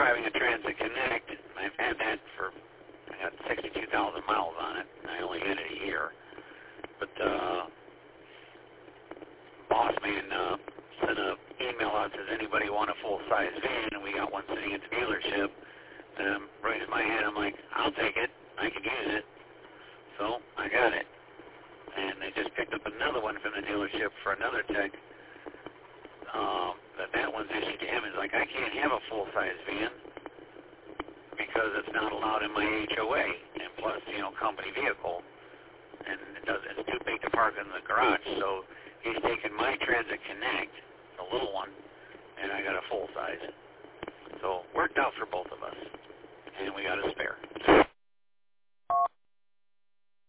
driving a Transit Connect. I've had that for, I got 62,000 miles on it. I only had it a year. But boss man sent an email out, says, anybody want a full-size van? And we got one sitting at the dealership. And I raised my hand. I'm like, I'll take it. I can use it. So I got it. And they just picked up another one from the dealership for another tech. That one's issued to him. Is like, I can't have a full-size van because it's not allowed in my HOA. And plus, company vehicle. And it's too big to park in the garage. So he's taken my Transit Connect, the little one, and I got a full-size. So worked out for both of us. And we got a spare.